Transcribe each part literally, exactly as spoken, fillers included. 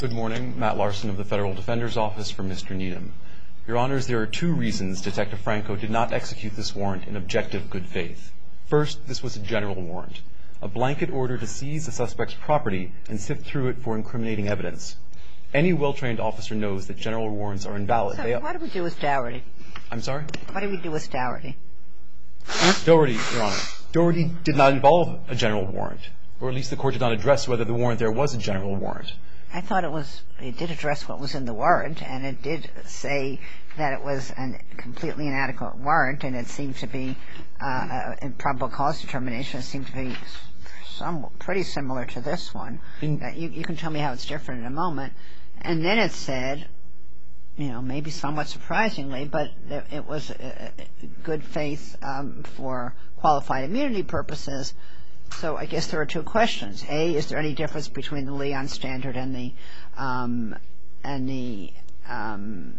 Good morning. Matt Larson of the Federal Defender's Office for Mister Needham. Your Honors, there are two reasons Detective Franco did not execute this warrant in objective good faith. First, this was a general warrant, a blanket order to seize the suspect's property and sift through it for incriminating evidence. Any well-trained officer knows that general warrants are invalid. So they what do we do with Dougherty? I'm sorry? What do we do with Dougherty? Dougherty, Your Honor. Dougherty did not involve a general warrant, or at least the court did not address whether the warrant there was a general warrant. I thought it was, it did address what was in the warrant, and it did say that it was a completely inadequate warrant, and it seemed to be, uh, in probable cause determination, it seemed to be some, pretty similar to this one. In, uh, you, you can tell me how it's different in a moment. And then it said, you know, maybe somewhat surprisingly, but it was uh, good faith um, for qualified immunity purposes. So I guess there are two questions. A, is there any difference between the Leon standard and the um, and the um,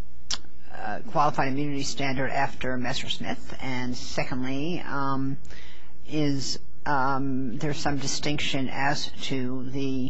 uh, qualified immunity standard after Messersmith? And secondly, um, is um, there some distinction as to the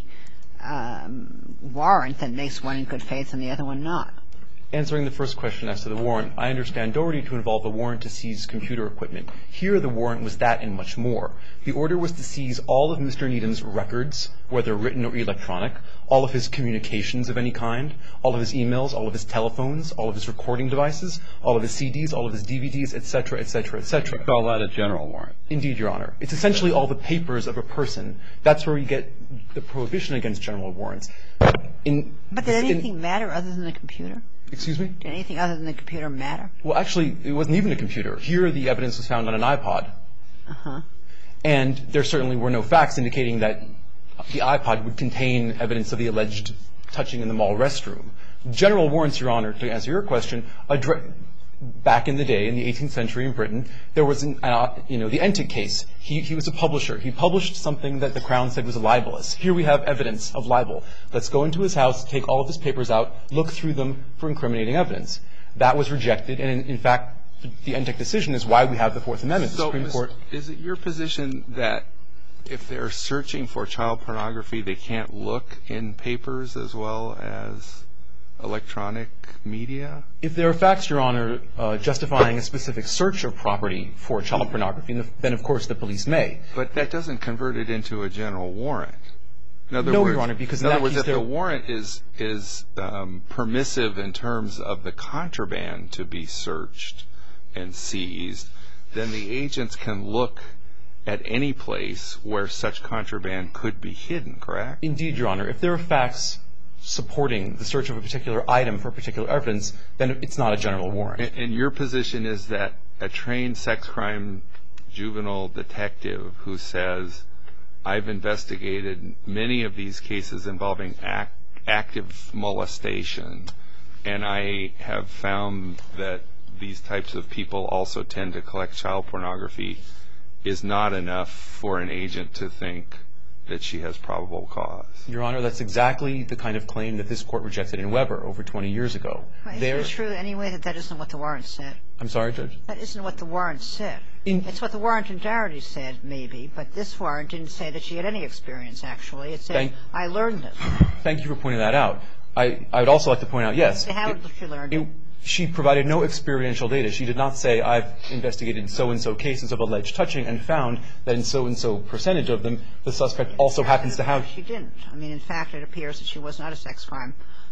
um, warrant that makes one in good faith and the other one not? Answering the first question as to the warrant, I understand Dougherty to involve a warrant to seize computer equipment. Here, the warrant was that and much more. The order was to seize all of Mister Needham's records, whether written or electronic, all of his communications of any kind, all of his emails, all of his telephones, all of his recording devices, all of his C Ds, all of his D V Ds, et cetera, et cetera, et cetera. You call that a general warrant? Indeed, Your Honor. It's essentially all the papers of a person. That's where we get the prohibition against general warrants. In, but did anything in, matter other than the computer? Excuse me? Did anything other than the computer matter? Well, actually, it wasn't even a computer. Here, the evidence was found on an iPod. Uh-huh. And there certainly were no facts indicating that the iPod would contain evidence of the alleged touching in the mall restroom. General warrants, Your Honor, to answer your question, addre- back in the day, in the eighteenth century in Britain, there was, an, uh, you know, the Entick case. He, he was a publisher. He published something that the Crown said was libelous. Here we have evidence of libel. Let's go into his house, take all of his papers out, look through them for incriminating evidence. That was rejected, and in, in fact, the Entick decision is why we have the Fourth Amendment. So, the Supreme Court. Is it your position that if they're searching for child pornography, they can't look in papers as well as electronic media? If there are facts, Your Honor, uh, justifying a specific search of property for child pornography, then of course the police may. But that doesn't convert it into a general warrant. In other no, words, Your Honor, because in in other that words, case if there... the warrant is is um, permissive in terms of the contraband to be searched and seized, then the agents can look at any place where such contraband could be hidden, correct? Indeed, Your Honor. If there are facts supporting the search of a particular item for particular evidence, then it's not a general warrant. And, and your position is that a trained sex crime juvenile detective who says, I've investigated many of these cases involving act, active molestation, and I have found that these types of people also tend to collect child pornography, is not enough for an agent to think that she has probable cause. Your Honor, that's exactly the kind of claim that this Court rejected in Weber over twenty years ago. Is it true anyway that that isn't what the warrant said? I'm sorry, Judge? That isn't what the warrant said. In it's what the warrant in Dougherty said, maybe, but this warrant didn't say that she had any experience, actually. It said, thank, I learned this. Thank you for pointing that out. I, I would also like to point out, yes. How did she learn it? it? She provided no experiential data. She did not say, I've investigated so-and-so cases of alleged touching and found that in so-and-so percentage of them, the suspect also happens to have... She didn't. I mean, in fact, it appears that she was not a sex crime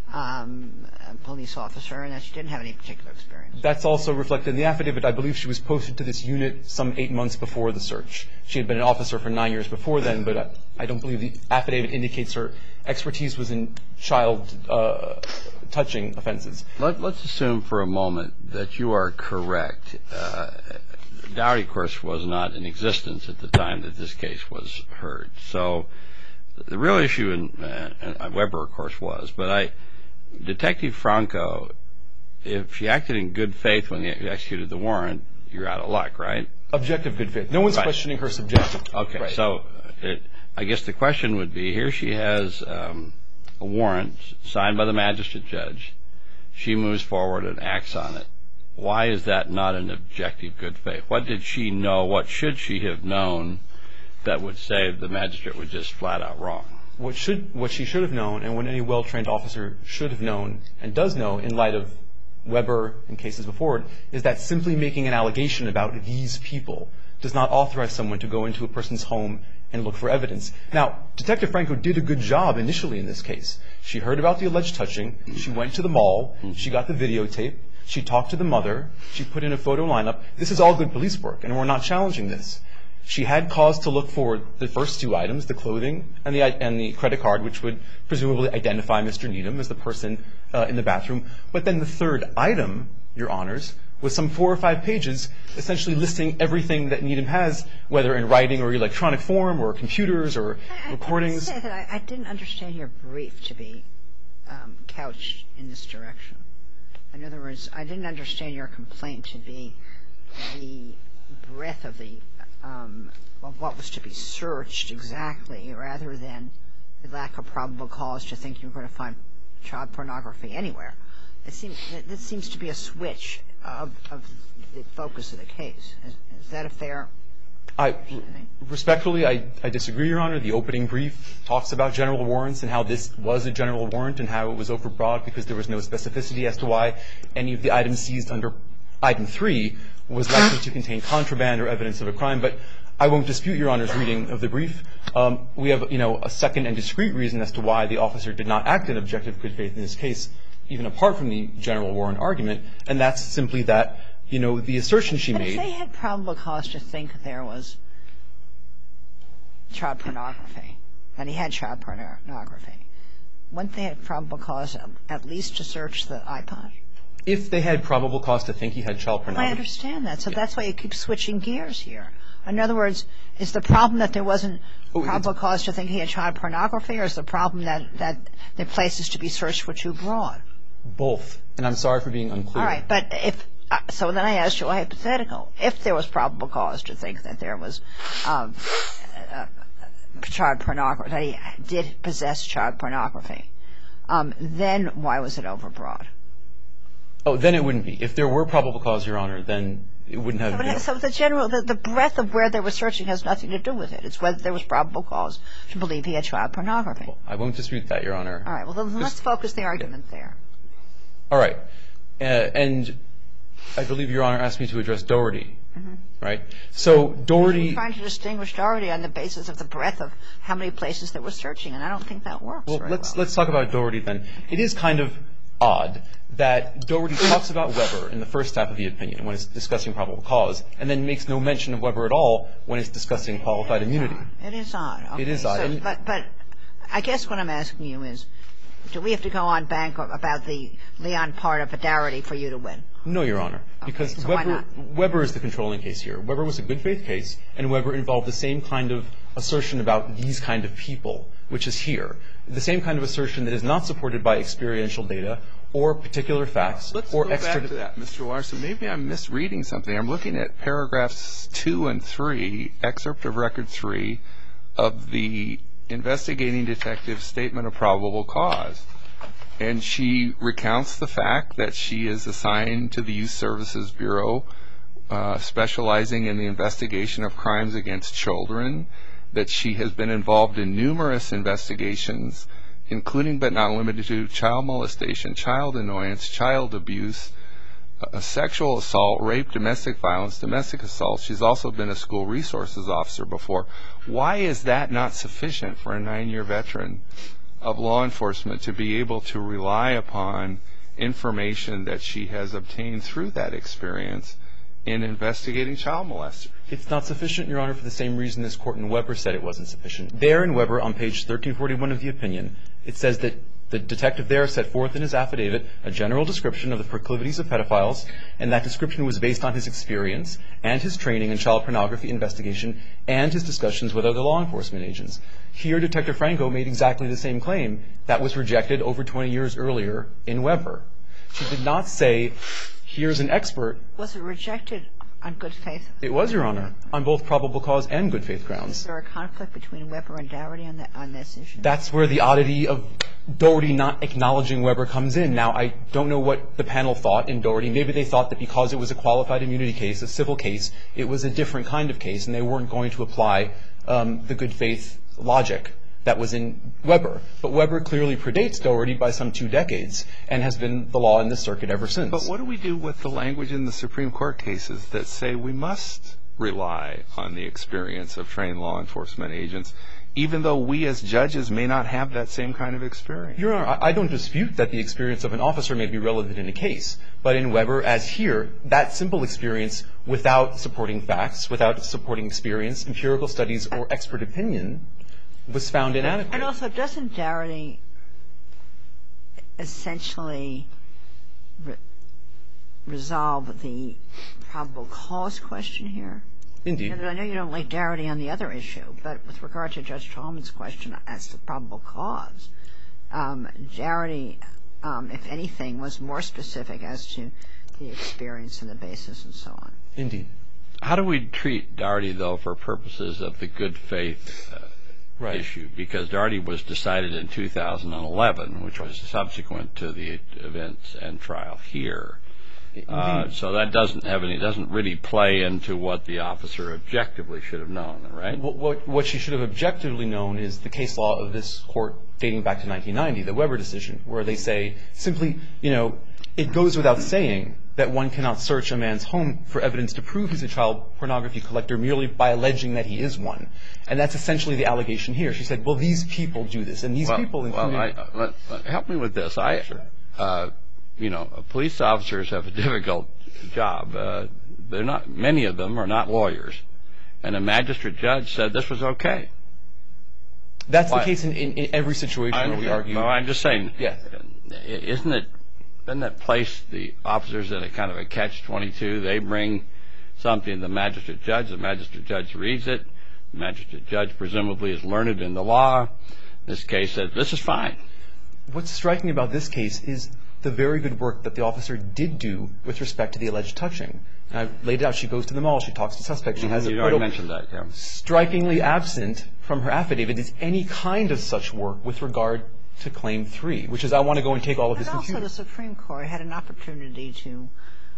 um, police officer and that she didn't have any particular experience. That's also reflected in the affidavit. I believe she was posted to this unit some eight months before the search. She had been an officer for nine years before then, but I, I don't believe the affidavit indicates her expertise was in child uh, touching offenses. Let, let's assume for a moment that you are correct. Uh, Dougherty, of course, was not in existence at the time that this case was heard. So the real issue, in uh, Weber, of course, was, but I, Detective Franco, if she acted in good faith when they executed the warrant, you're out of luck, right? Objective good faith. No one's right. questioning her subjective. Okay, right. so it, I guess the question would be, here she has um, a warrant signed by the magistrate judge. She moves forward and acts on it. Why is that not an objective good faith? What did she know? What should she have known that would say the magistrate was just flat out wrong? what should what she should have known, and what any well-trained officer should have known and does know in light of Weber and cases before it, is that simply making an allegation about these people does not authorize someone to go into a person's home and look for evidence. Now, Detective Franco did a good job initially in this case. She heard about the alleged touching. She went to the mall. She got the videotape. She talked to the mother. She put in a photo lineup. This is all good police work, and we're not challenging this. She had cause to look for the first two items, the clothing and the and the credit card, which would presumably identify Mister Needham as the person uh, in the bathroom. But then the third item, Your Honors, was some four or five pages essentially listing everything that Needham has, whether in writing or electronic form or computers or I, recordings. I, I, say that I, I didn't understand your brief to be um, couched in this direction. In other words, I didn't understand your complaint to be the breadth of the Um, of what was to be searched exactly, rather than the lack of probable cause to think you're going to find child pornography anywhere. It seems this seems to be a switch of, of the focus of the case. Is, is that a fair? I respectfully, I, I disagree, Your Honor. The opening brief talks about general warrants and how this was a general warrant and how it was overbroad because there was no specificity as to why any of the items seized under item three was likely to contain contraband or evidence of a crime. But I won't dispute Your Honor's reading of the brief. Um, we have, you know, a second and discrete reason as to why the officer did not act in objective good faith in this case, even apart from the general warrant argument, and that's simply that, you know, the assertion she but made. But if they had probable cause to think there was child pornography, and he had child pornography, wouldn't they have probable cause at least to search the iPod? If they had probable cause to think he had child pornography. I understand that. So yeah. That's why you keep switching gears here. In other words, is the problem that there wasn't oh, probable cause to think he had child pornography, or is the problem that, that the places to be searched were too broad? Both. And I'm sorry for being unclear. All right. But if uh, so, then I asked you a hypothetical. If there was probable cause to think that there was um, uh, child pornography, that he did possess child pornography, um, then why was it overbroad? Oh, then it wouldn't be. If there were probable cause, Your Honor, then it wouldn't have so been. So the general, the, the breadth of where they were searching has nothing to do with it. It's whether there was probable cause to believe he had child pornography. Well, I won't dispute that, Your Honor. All right. Well, then let's focus the argument yeah. there. All right. Uh, and I believe Your Honor asked me to address Doherty. Mm-hmm. Right? So Doherty... You're trying to distinguish Doherty on the basis of the breadth of how many places they were searching, and I don't think that works well, very let's, well. Let's talk about Doherty then. It is kind of odd that Doherty talks about Weber in the first half of the opinion when it's discussing probable cause, and then makes no mention of Weber at all when it's discussing qualified immunity. It is odd. Okay. It is odd. So, but, but I guess what I'm asking you is, do we have to go on bank about the Leon part of Doherty for you to win? No, Your Honor, because okay, so Weber, Weber is the controlling case here. Weber was a good faith case, and Weber involved the same kind of assertion about these kind of people, which is here. The same kind of assertion that is not supported by experiential data or particular facts. Let's or go extra back to that, Mister Larson. Maybe I'm misreading something. I'm looking at paragraphs two and three, excerpt of record three, of the investigating detective's statement of probable cause. And she recounts the fact that she is assigned to the Youth Services Bureau, uh, specializing in the investigation of crimes against children, that she has been involved in numerous investigations, including but not limited to child molestation, child annoyance, child abuse, uh, sexual assault, rape, domestic violence, domestic assault. She's also been a school resources officer before. Why is that not sufficient for a nine-year veteran of law enforcement to be able to rely upon information that she has obtained through that experience in investigating child molesters? It's not sufficient, Your Honor, for the same reason this court in Weber said it wasn't sufficient. There in Weber, on page thirteen forty-one of the opinion, it says that the detective there set forth in his affidavit a general description of the proclivities of pedophiles, and that description was based on his experience and his training in child pornography investigation and his discussions with other law enforcement agents. Here, Detective Franco made exactly the same claim that was rejected over twenty years earlier in Weber. She did not say, here's an expert. Was it rejected on good faith? It was, Your Honor, on both probable cause and good faith grounds. Is there a conflict between Weber and Doherty on, the, on this issue? That's where the oddity of Doherty not acknowledging Weber comes in. Now, I don't know what the panel thought in Doherty. Maybe they thought that because it was a qualified immunity case, a civil case, it was a different kind of case, and they weren't going to apply um, the good faith logic that was in Weber. But Weber clearly predates Doherty by some two decades and has been the law in this circuit ever since. But what do we do with the language in the Supreme Court cases that say we must rely on the experience of trained law enforcement agents, even though we as judges may not have that same kind of experience? Your Honor, I don't dispute that the experience of an officer may be relevant in a case. But in Weber, as here, that simple experience without supporting facts, without supporting experience, empirical studies, or expert opinion was found inadequate. And also, doesn't Doherty essentially re- resolve the probable cause question here? Indeed. I know you don't like Doherty on the other issue, but with regard to Judge Tallman's question as to probable cause, um, Doherty, um, if anything, was more specific as to the experience and the basis and so on. Indeed. How do we treat Doherty, though, for purposes of the good faith uh, right. issue? Because Doherty was decided in two thousand eleven, which was subsequent to the events and trial here. Uh, so that doesn't have any, doesn't really play into what the officer objectively should have known, right? What, what, what she should have objectively known is the case law of this court dating back to nineteen ninety, the Weber decision, where they say simply, you know, it goes without saying that one cannot search a man's home for evidence to prove he's a child pornography collector merely by alleging that he is one. And that's essentially the allegation here. She said, well, these people do this, and these well, people include... Well, I, let, let, help me with this. I... Sure. Uh, You know, police officers have a difficult job. Uh, they're not. Many of them are not lawyers, and a magistrate judge said this was okay. That's Why? the case in, in, in every situation I'm, where we argue. No, I'm just saying. Yeah. Isn't it? Doesn't that place the officers in a kind of a catch twenty-two? They bring something to the magistrate judge. The magistrate judge reads it. The magistrate judge presumably is learned in the law. This case says this is fine. What's striking about this case is the very good work that the officer did do with respect to the alleged touching. And I've laid it out. She goes to the mall. She talks to suspects. She has you a already mentioned that, yeah. Strikingly absent from her affidavit is any kind of such work with regard to Claim three, which is I want to go and take all of his But also computers. the Supreme Court had an opportunity to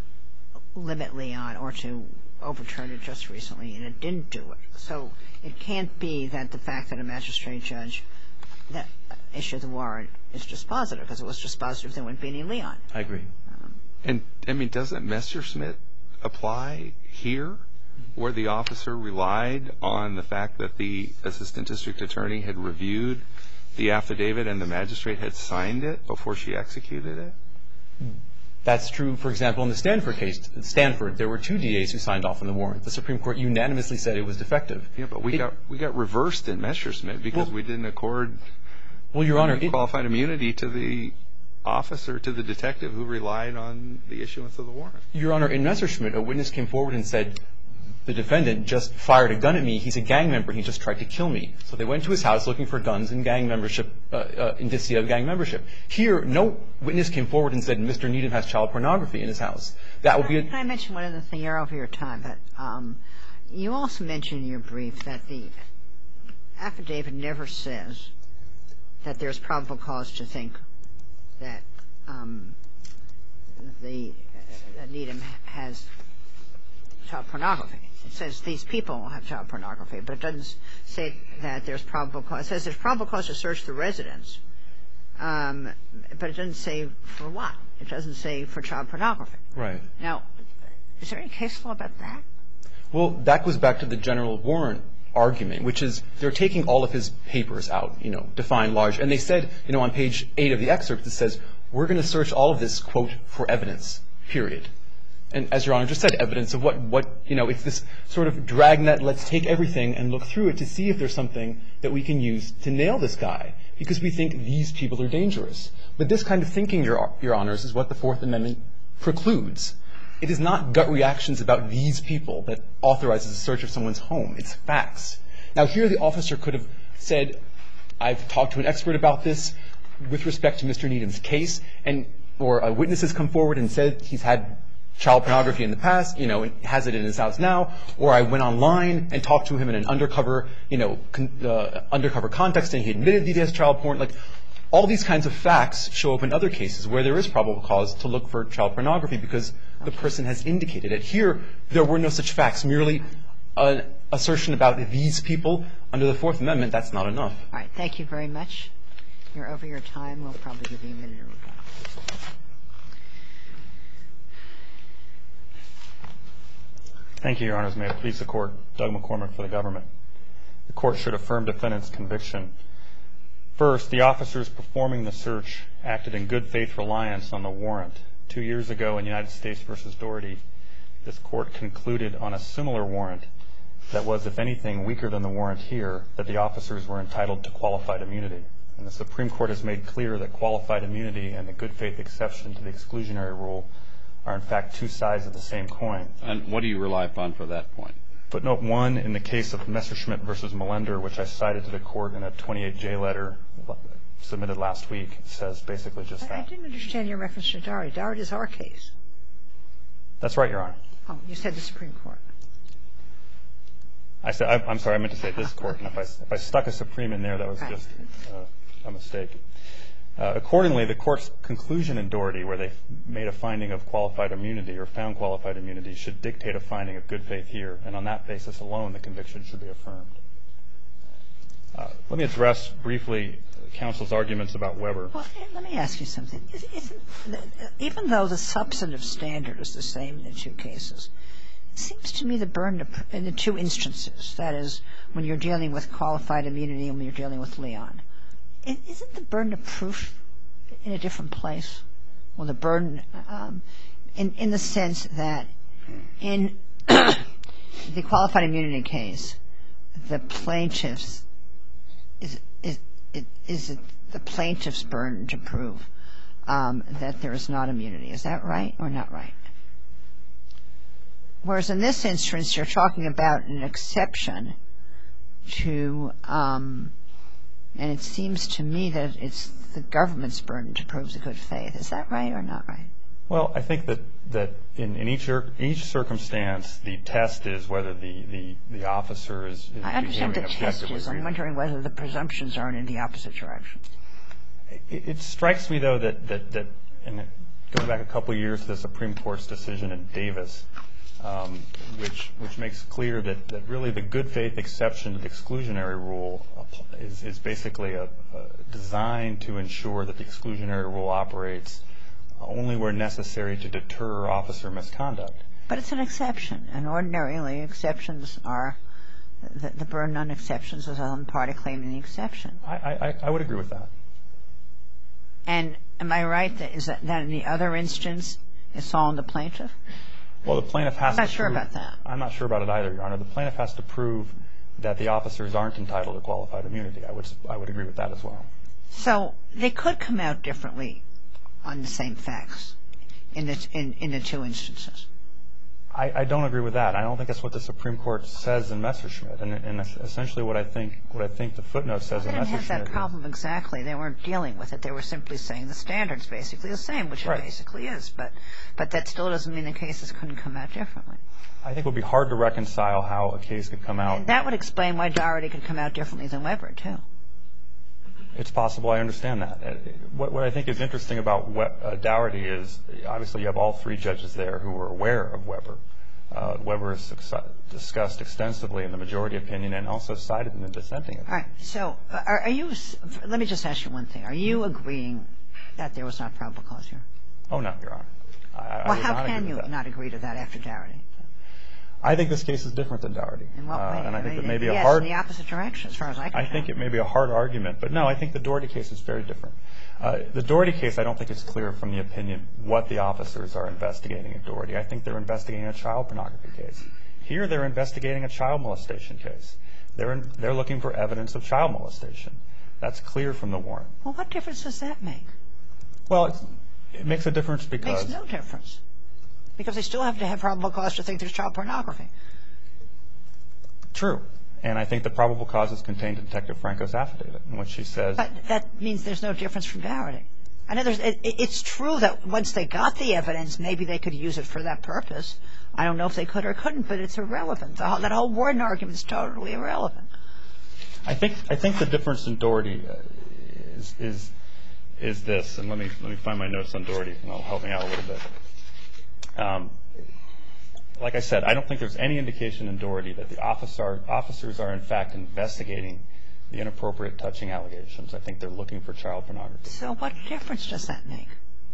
limit Leon or to overturn it just recently, and it didn't do it. So it can't be that the fact that a magistrate judge that issued the warrant is just positive, because it was just positive there wouldn't be any Leon. I agree. Um, And, I mean, doesn't Messerschmitt apply here, where the officer relied on the fact that the assistant district attorney had reviewed the affidavit and the magistrate had signed it before she executed it? That's true, for example, in the Stanford case. In Stanford, there were two D As who signed off on the warrant. The Supreme Court unanimously said it was defective. Yeah, but we It- got we got reversed in Messerschmitt because Well- we didn't accord Well, Your Honor, it, qualified immunity to the officer, to the detective who relied on the issuance of the warrant. Your Honor, in Messerschmitt, a witness came forward and said, the defendant just fired a gun at me. He's a gang member. He just tried to kill me. So they went to his house looking for guns and gang membership, uh, uh, indicia of gang membership. Here, no witness came forward and said Mister Needham has child pornography in his house. That would be a... Can I mention one other thing? You're over your time, but um, you also mentioned in your brief that the affidavit never says that there's probable cause to think that um, the uh, Needham has child pornography. It says these people have child pornography, but it doesn't say that there's probable cause. It says there's probable cause to search the residence, um, but it doesn't say for what. It doesn't say for child pornography. Right. Now, is there any case law about that? Well, that goes back to the general warrant argument, which is they're taking all of his papers out, you know, defined large. And they said, you know, on page eight of the excerpt, it says, we're going to search all of this, quote, for evidence, period. And as Your Honor just said, evidence of what, what, you know, it's this sort of dragnet, let's take everything and look through it to see if there's something that we can use to nail this guy, because we think these people are dangerous. But this kind of thinking, Your, Your Honors, is what the Fourth Amendment precludes. It is not gut reactions about these people that authorizes a search of someone's home. It's facts. Now, here the officer could have said, I've talked to an expert about this with respect to Mister Needham's case, and or a witness has come forward and said he's had child pornography in the past, you know, and has it in his house now, or I went online and talked to him in an undercover, you know, con- uh, undercover context, and he admitted that he has child porn. Like, all these kinds of facts show up in other cases where there is probable cause to look for child pornography because the person has indicated it. Here, there were no such facts, merely an assertion about these people Under the Fourth Amendment, that's not enough. All right. Thank you very much. You're over your time. We'll probably give you a minute or two. Thank you, Your Honors. May it please the Court. Doug McCormick for the government. The Court should affirm defendant's conviction. First, the officers performing the search acted in good faith reliance on the warrant. Two years ago in United States v. Doherty, this Court concluded on a similar warrant that was, if anything, weaker than the warrant here, that the officers were entitled to qualified immunity. And the Supreme Court has made clear that qualified immunity and the good faith exception to the exclusionary rule are, in fact, two sides of the same coin. And what do you rely upon for that point? Footnote one in the case of Messerschmitt v. Melender, which I cited to the Court in a twenty-eight J letter submitted last week, says basically just that. I didn't understand your reference to Doherty. Doherty is our case. That's right, Your Honor. Oh, you said the Supreme Court. I said, I'm sorry, I meant to say this Court. And if I, if I stuck a Supreme in there, that was just uh, a mistake. Uh, accordingly, the Court's conclusion in Doherty, where they made a finding of qualified immunity or found qualified immunity, should dictate a finding of good faith here. And on that basis alone, the conviction should be affirmed. Uh, let me address briefly counsel's arguments about Weber. Well, let me ask you something. Is, isn't, even though the substantive standard is the same in the two cases, it seems to me the burden of, in the two instances, that is, when you're dealing with qualified immunity and when you're dealing with Leon, isn't the burden of proof in a different place? Well, the burden um, in, in the sense that in the qualified immunity case, the plaintiff's is is is it the plaintiff's burden to prove um, that there is not immunity. Is that right or not right? Whereas in this instance, you're talking about an exception to, um, and it seems to me that it's the government's burden to prove the good faith. Is that right or not right? Well, I think that, that in, in each each circumstance, the test is whether the, the, the officer is, is I understand the test is. I'm wondering whether the presumptions aren't in the opposite direction. It, it strikes me, though, that, that, that and going back a couple of years to the Supreme Court's decision in Davis, um, which which makes clear that, that really the good faith exception to the exclusionary rule is, is basically a, a designed to ensure that the exclusionary rule operates only where necessary to deter officer misconduct. But it's an exception, and ordinarily exceptions are, the, the burden on exceptions is on the party claiming the exception. I, I, I would agree with that. And am I right that is that, that in the other instance it's all on the plaintiff? Well, the plaintiff has I'm to not sure prove, about that. I'm not sure about it either, Your Honor. The plaintiff has to prove that the officers aren't entitled to qualified immunity. I would I would agree with that as well. So they could come out differently on the same facts in the, in, in the two instances. I, I don't agree with that. I don't think that's what the Supreme Court says in Messerschmitt. And, and essentially what I think what I think the footnote says well, in Messerschmitt. They didn't have that problem exactly. They weren't dealing with it. They were simply saying the standard's basically the same, which right. it basically is. But but that still doesn't mean the cases couldn't come out differently. I think it would be hard to reconcile how a case could come out. And that would explain why Doherty could come out differently than Weber, too. It's possible. I understand that. What, what I think is interesting about we, uh, Doherty is obviously you have all three judges there who were aware of Weber. Uh, Weber is discussed extensively in the majority opinion and also cited in the dissenting opinion. All right. So are, are you – let me just ask you one thing. Are you agreeing that there was not probable cause here? Oh, no, Your Honor. I, well, I how can you that. not agree to that after Doherty? I think this case is different than Doherty. In what way? Uh, and I think I mean, it may be yes, a hard – in the opposite direction as far as I can I tell. think it may be a hard argument. But, no, I think the Doherty case is very different. Uh, the Doherty case, I don't think it's clear from the opinion what the officers are investigating at Doherty. I think they're investigating a child pornography case. Here they're investigating a child molestation case. They're, in, they're looking for evidence of child molestation. That's clear from the warrant. Well, what difference does that make? Well, it's, it makes a difference because – It makes no difference. Because they still have to have probable cause to think there's child pornography. True. And I think the probable cause is contained in Detective Franco's affidavit in which she says – But that means there's no difference from Doherty. I know there's it, – it's true that once they got the evidence, maybe they could use it for that purpose. I don't know if they could or couldn't, but it's irrelevant. The whole, that whole warrant argument is totally irrelevant. I think I think the difference in Doherty is is is this, and let me let me find my notes on Doherty, and it'll help me out a little bit. Um, like I said, I don't think there's any indication in Doherty that the officer, officers are in fact investigating the inappropriate touching allegations. I think they're looking for child pornography. So what difference does that make?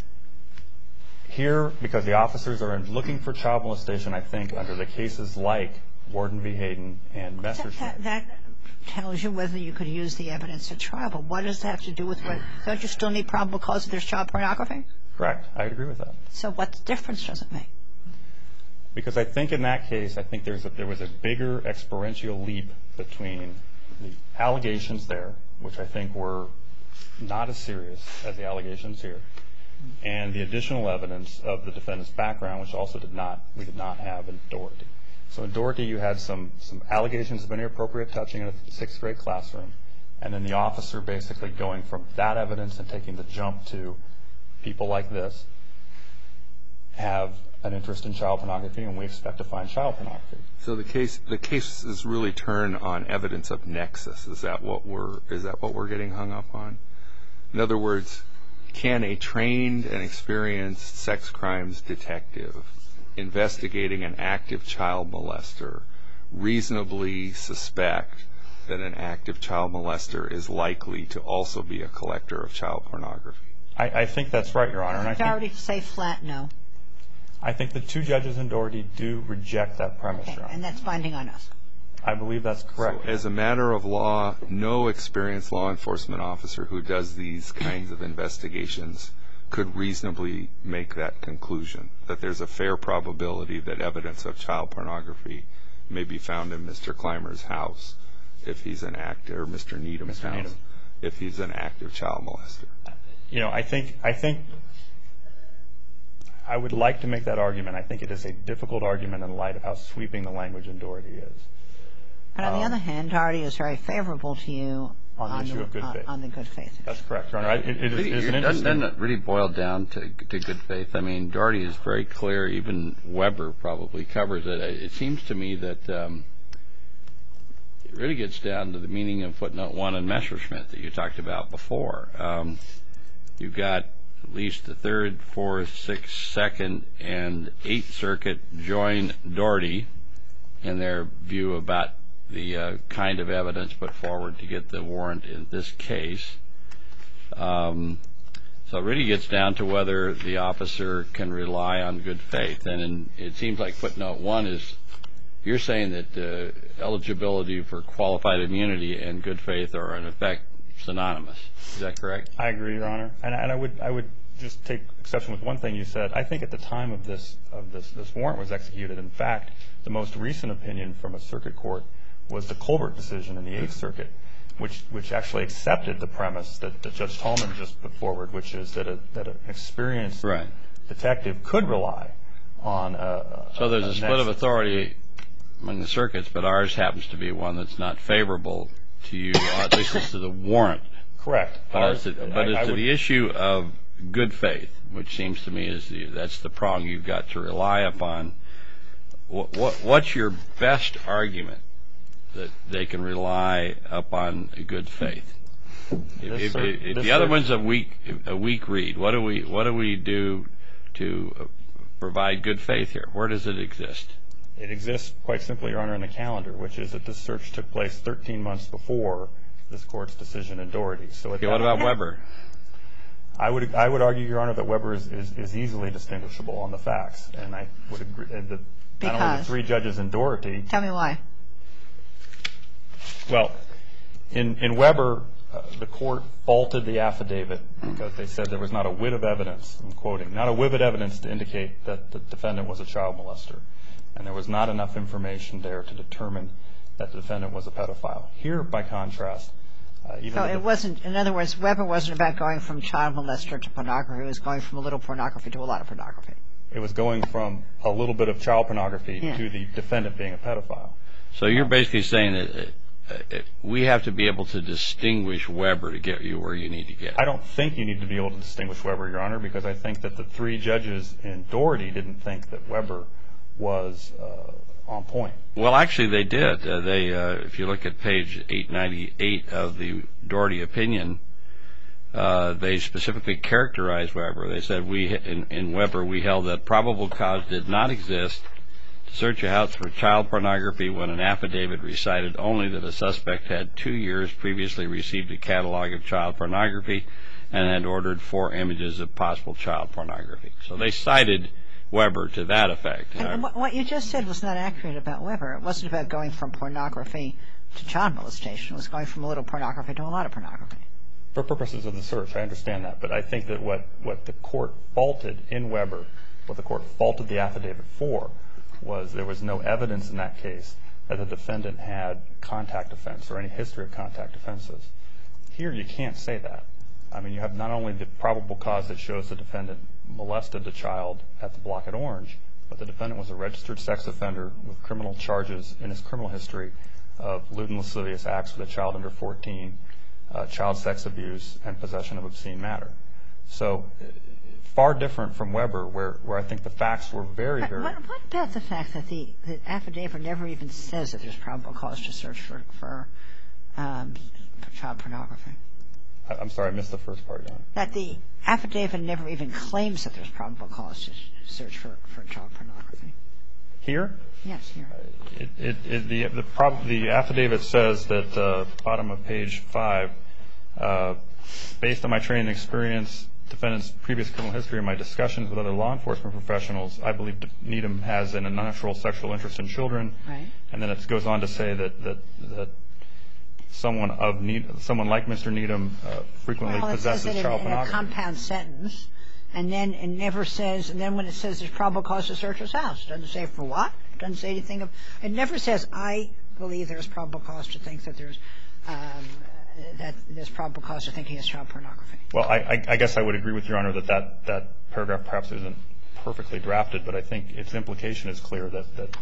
Here, because the officers are looking for child molestation, I think under the cases like Warden v. Hayden and Messerschmitt. That, that, that tells you whether you could use the evidence at trial, but what does that have to do with what? Don't you still need probable cause if there's child pornography? Correct. I agree with that. So what difference does it make? Because I think in that case, I think there's a, there was a bigger exponential leap between the allegations there, which I think were not as serious as the allegations here, and the additional evidence of the defendant's background, which also did not, we did not have in Doherty. So in Doherty, you had some, some allegations of inappropriate touching in a sixth grade classroom, and then the officer basically going from that evidence and taking the jump to people like this have an interest in child pornography, and we expect to find child pornography. So the case, the cases really turn on evidence of nexus. Is that what we're, is that what we're getting hung up on? In other words, can a trained and experienced sex crimes detective investigating an active child molester reasonably suspect that an active child molester is likely to also be a collector of child pornography? I, I think that's right, Your Honor. And I think, Doherty say flat no. I think the two judges in Doherty do reject that premise, Okay, Your Honor. and that's binding on us. I believe that's correct. So as a matter of law, no experienced law enforcement officer who does these kinds of investigations could reasonably make that conclusion, that there's a fair probability that evidence of child pornography may be found in Mister Clymer's house if he's an actor, or Mister Needham's Mister house Needham. if he's an active child molester. You know, I think, I think I would like to make that argument. I think it is a difficult argument in light of how sweeping the language in Doherty is. But on the other hand, Doherty is very favorable to you On the issue of good faith. On the good faith. That's correct, Your Honor. I- It, it, is, it is an Doesn't, interesting... doesn't it really boil down to, to good faith? I mean, Doherty is very clear. Even Weber probably covers it. It seems to me that um, it really gets down to the meaning of footnote one in Messerschmitt that you talked about before. Um, you've got at least the Third, Fourth, Sixth, Second, and Eighth Circuit join Doherty in their view about the uh, kind of evidence put forward to get the warrant in this case. Um, so it really gets down to whether the officer can rely on good faith. And in, it seems like footnote one is, you're saying that uh, eligibility for qualified immunity and good faith are in effect synonymous. Is that correct? I agree, Your Honor. And, and I would I would just take exception with one thing you said. I think at the time of this of this this warrant was executed, in fact, the most recent opinion from a circuit court was the Colbert decision in the Eighth Circuit, which which actually accepted the premise that, that Judge Tallman just put forward, which is that a, that an experienced right. detective could rely on a, so there's a, a split next, of authority among the circuits, but ours happens to be one that's not favorable to you, at least as to the warrant. Correct. But Ours, as to, but I, as I to would, the issue of good faith, which seems to me is the, that's the prong you've got to rely upon, what, what what's your best argument that they can rely upon good faith? If, if, cir- if this the other cir- one's a weak a weak read, what do we what do we do to provide good faith here? Where does it exist? It exists quite simply, Your Honor, in the calendar, which is that this search took place thirteen months before this court's decision in Doherty. So, Okay, what about Weber? I would I would argue, Your Honor, that Weber is, is, is easily distinguishable on the facts, and I would agree that not Because? only the three judges in Doherty. Tell me why. Well, in in Weber, uh, the court faulted the affidavit because they said there was not a whit of evidence. I'm quoting, not a whit of evidence to indicate that the defendant was a child molester, and there was not enough information there to determine that the defendant was a pedophile. Here, by contrast, uh, even So the it wasn't, in other words, Weber wasn't about going from child molester to pornography. It was going from a little pornography to a lot of pornography. it was going from a little bit of child pornography Yeah. to the defendant being a pedophile. So you're basically saying that uh, uh, we have to be able to distinguish Weber to get you where you need to get. I don't think you need to be able to distinguish Weber, Your Honor, because I think that the three judges in Doherty didn't think that Weber was uh, on point. Well, actually, they did. Uh, they, uh, if you look at page eight ninety-eight of the Doherty opinion, uh, they specifically characterized Weber. They said we, in, in Weber, we held that probable cause did not exist to to search a house for child pornography when an affidavit recited only that a suspect had two years previously received a catalog of child pornography and had ordered four images of possible child pornography. So they cited Weber to that effect. And what you just said was not accurate about Weber. It wasn't about going from pornography to child molestation. It was going from a little pornography to a lot of pornography. For purposes of the search, I understand that. But I think that what, what the court faulted in Weber, what the court faulted the affidavit for, was there was no evidence in that case that the defendant had contact offense or any history of contact offenses. Here you can't say that. I mean, you have not only the probable cause that shows the defendant molested the child at the block at Orange, but the defendant was a registered sex offender with criminal charges in his criminal history of lewd and lascivious acts with a child under fourteen, uh, child sex abuse, and possession of obscene matter. So far different from Weber, where, where I think the facts were very, very... What, what about the fact that the, the affidavit never even says that there's probable cause to search for, for, um, for child pornography? I'm sorry, I missed the first part, Your Honor. That the affidavit never even claims that there's probable cause to search for, for child pornography. Here? Yes, here. It, it, it, the, the, prob- the affidavit says that, uh, bottom of page five, uh, based on my training and experience, defendant's previous criminal history, and my discussions with other law enforcement professionals, I believe Needham has an unnatural sexual interest in children. Right. And then it goes on to say that, that, that someone of need, someone like Mister Needham uh, frequently well, possesses it says it child in, in a pornography. compound sentence, and then it never says, and then when it says there's probable cause to search his house, it doesn't say for what? It doesn't say anything of, it never says, I believe there's probable cause to think that there's, um, that there's probable cause to think he has child pornography. Well, I, I, I guess I would agree with Your Honor that, that that paragraph perhaps isn't perfectly drafted, but I think its implication is clear that, that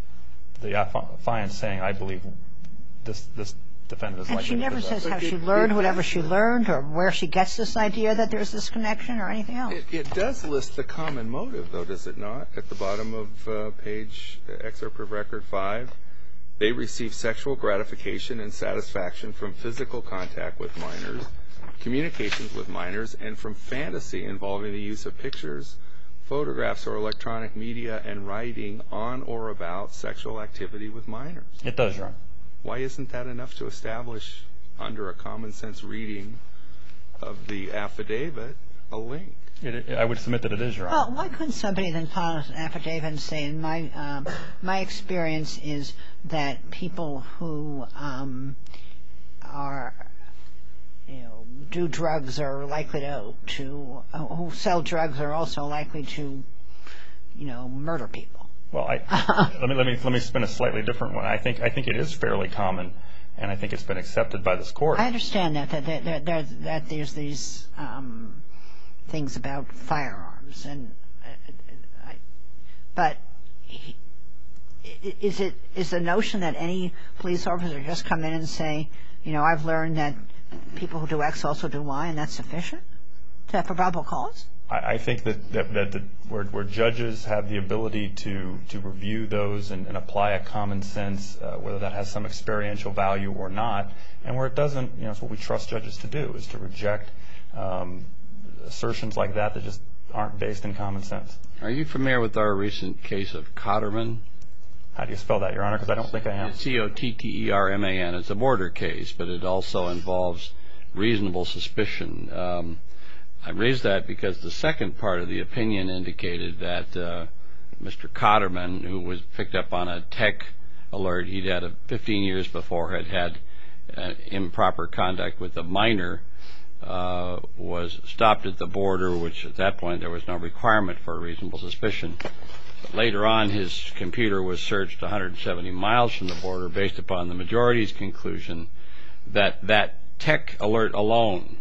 the affiant saying, I believe this this defendant is and likely to possess. And she never says how But she it, learned it whatever does, she learned or where she gets this idea that there's this connection or anything else. It, it does list the common motive, though, does it not? At the bottom of uh, page uh, excerpt of record five, they receive sexual gratification and satisfaction from physical contact with minors, communications with minors, and from fantasy involving the use of pictures, photographs, or electronic media and writing on or about sexual activity with minors. It does, Your Honor. Why isn't that enough to establish, under a common sense reading of the affidavit, a link? It, it, I would submit that it is, Your Honor. Well, why couldn't somebody then file an affidavit and say, in my um, my experience is that people who um, are, you know, do drugs are likely to, to uh, who sell drugs are also likely to, you know, murder people. Well, I, let me let me let me spin a slightly different one. I think I think it is fairly common, and I think it's been accepted by this court. I understand that that there, there, that there's these um, things about firearms, and uh, I, but he, is it is the notion that any police officer just come in and say, you know, I've learned that people who do X also do Y, and that's sufficient to have probable cause? I, I think that that, that the, where, where judges have the ability to to review those and, and apply a common sense, uh, whether that has some experiential value or not, and where it doesn't, you know, it's what we trust judges to do, is to reject um, assertions like that that just aren't based in common sense. Are you familiar with our recent case of Cotterman? How do you spell that, Your Honor? Because I don't think I am. C O T T E R M A N. It's a border case, but it also involves reasonable suspicion. Um, I raised that because the second part of the opinion indicated that uh, Mister Cotterman, who was picked up on a tech alert, he'd had a fifteen years before had had uh, improper conduct with a minor, uh, was stopped at the border, which at that point there was no requirement for a reasonable suspicion. But later on, his computer was searched one hundred seventy miles from the border based upon the majority's conclusion that that tech alert alone,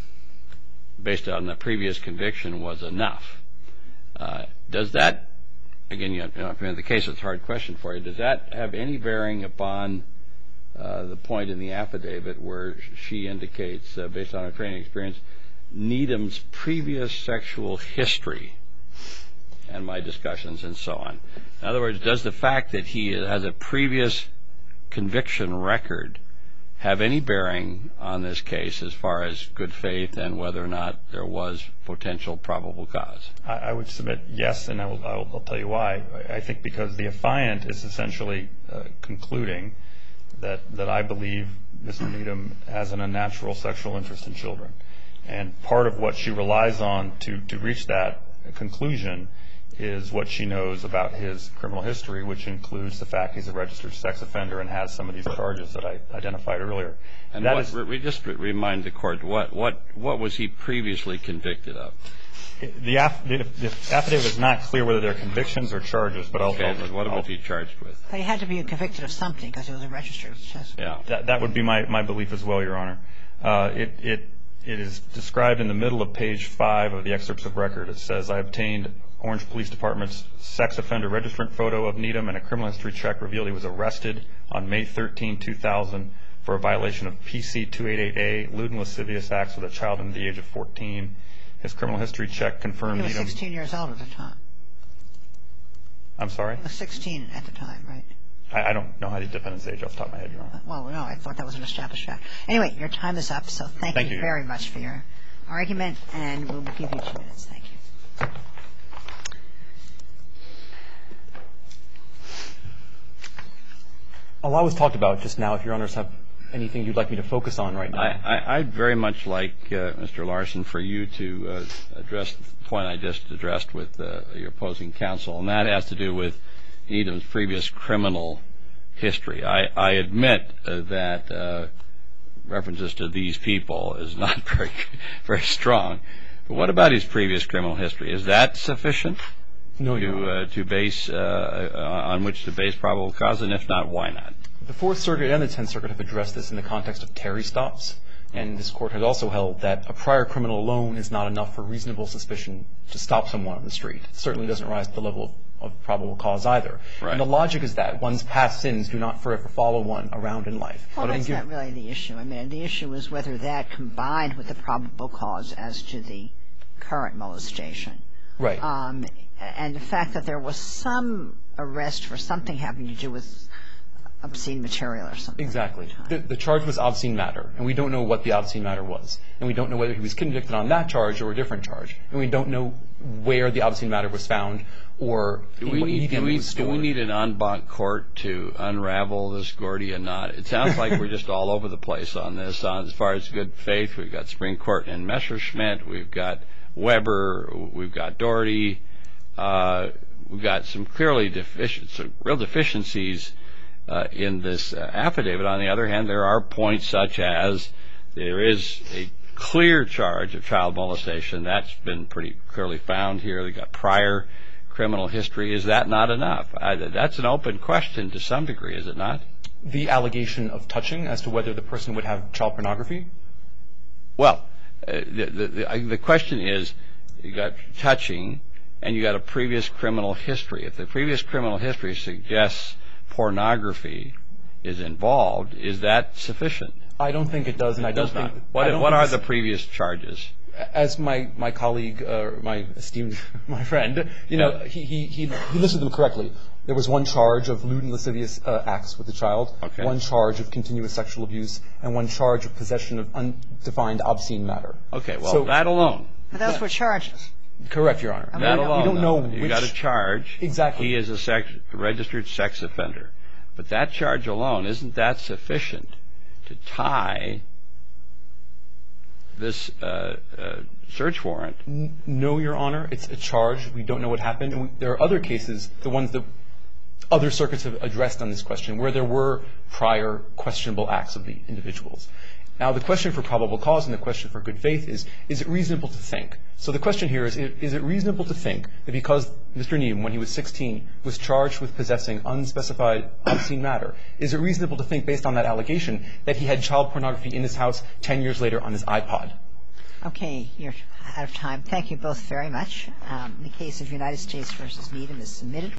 based on the previous conviction, was enough. Uh, does that, again, you know, in the case, it's a hard question for you, does that have any bearing upon uh, the point in the affidavit where she indicates, uh, based on her training experience, Needham's previous sexual history and my discussions and so on? In other words, does the fact that he has a previous conviction record have any bearing on this case as far as good faith and whether or not there was potential probable cause? I, I would submit yes, and I will, I will, I'll tell you why. I think because the affiant is essentially uh, concluding that, that I believe Mister Needham has an unnatural sexual interest in children. And part of what she relies on to, to reach that conclusion is what she knows about his criminal history, which includes the fact he's a registered sex offender and has some of these charges that I identified earlier. And that what, is, we just remind the court, what, what, what was he previously convicted of? the, aff, the, the affidavit is not clear whether they're convictions or charges, but I'll Okay, but what was he charged with? But he had to be convicted of something because he was a registered sex offender. Yeah. That, that would be my, my belief as well, Your Honor. Uh, it, it, it is described in the middle of page five of the excerpts of record. It says, I obtained Orange Police Department's sex offender registrant photo of Needham, and a criminal history check revealed he was arrested on May thirteenth, two thousand for a violation of P C two eighty-eight A, lewd and lascivious acts with a child under the age of fourteen. His criminal history check confirmed He was Needham... sixteen years old at the time. I'm sorry? He was sixteen at the time, right? I, I don't know how to defend his age off the top of my head, Your Honor. Well, no, I thought that was an established fact. Anyway, your time is up, so thank, Thank you, you. very much for your argument, and we'll give you two minutes. Thank you. A lot was talked about just now. If Your Honors have anything you'd like me to focus on right now. I, I, I'd very much like, uh, Mister Larson, for you to uh, address the point I just addressed with uh, your opposing counsel, and that has to do with Needham's previous criminal history. I, I admit uh, that uh, references to these people is not very, very strong. But what about his previous criminal history? Is that sufficient? No, Your to Honor. uh, to base uh, on which to base probable cause, and if not, why not? The Fourth Circuit and the Tenth Circuit have addressed this in the context of Terry stops, and this court has also held that a prior criminal alone is not enough for reasonable suspicion to stop someone on the street. It certainly doesn't rise to the level of, of probable cause either. Right. And the logic is that one's past sins do not forever follow one around in life. Well, And that's give- not really the issue. I mean, the issue is whether that combined with the probable cause as to the current molestation. Right. Um, and the fact that there was some arrest for something having to do with obscene material or something. Exactly. The, the charge was obscene matter, and we don't know what the obscene matter was. And we don't know whether he was convicted on that charge or a different charge. And we don't know where the obscene matter was found or Do in we, what need, medium do, we, it was do stored. we need an en banc court to unravel this Gordian knot? It sounds like we're just all over the place on this. On, as far as good faith, we've got Supreme Court and Messerschmitt, we've got Weber, we've got Doherty, uh, we've got some clearly deficient, some real deficiencies uh, in this uh, affidavit. On the other hand, there are points such as there is a clear charge of child molestation. That's been pretty clearly found here. They've got prior criminal history. Is that not enough? I, that's an open question to some degree, is it not? The allegation of touching as to whether the person would have child pornography? Well, uh, the, the, the, the question is, you got touching and you got a previous criminal history. If the previous criminal history suggests pornography is involved, is that sufficient? I don't think it does, and I don't Does not. think... What, I don't what think are this- the previous charges? As my, my colleague, uh, my esteemed my friend, you know, he, he, he, he listed them correctly. There was one charge of lewd and lascivious uh, acts with the child, Okay. one charge of continuous sexual abuse, and one charge of possession of undefined obscene matter. Okay, well, So- that alone. But those were charges. Correct, Your Honor. I mean, That we don't- alone. we don't know though. You which... got a charge. Exactly. He is a sex, registered sex offender. But that charge alone, isn't that sufficient to tie this uh, uh, search warrant? N- No, Your Honor. It's a charge. We don't know what happened. And we, there are other cases, the ones that other circuits have addressed on this question, where there were prior questionable acts of the individuals. Now, the question for probable cause and the question for good faith is, is it reasonable to think? So the question here is, is it reasonable to think that because Mister Needham, when he was sixteen, was charged with possessing unspecified obscene matter, is it reasonable to think, based on that allegation, that he had child pornography in his house ten years later on his iPod? Okay, you're out of time. Thank you both very much. Um, the case of United States versus Needham is submitted.